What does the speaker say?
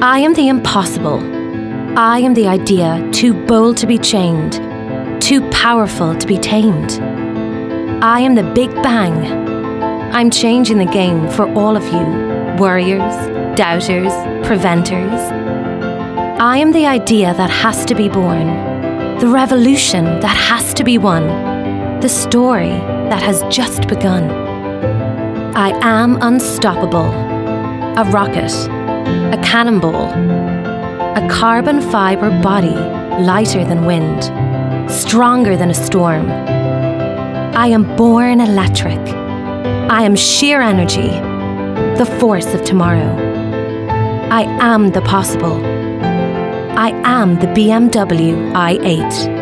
I am the impossible. I am the idea too bold to be chained, too powerful to be tamed. I am the Big Bang. I'm changing the game for all of you, worriers, doubters, preventers. I am the idea that has to be born, the revolution that has to be won, the story that has just begun. I am unstoppable, a rocket, a cannonball, a carbon fiber body lighter than wind, stronger than a storm. I am born electric. I am sheer energy, the force of tomorrow. I am the possible. I am the BMW i8.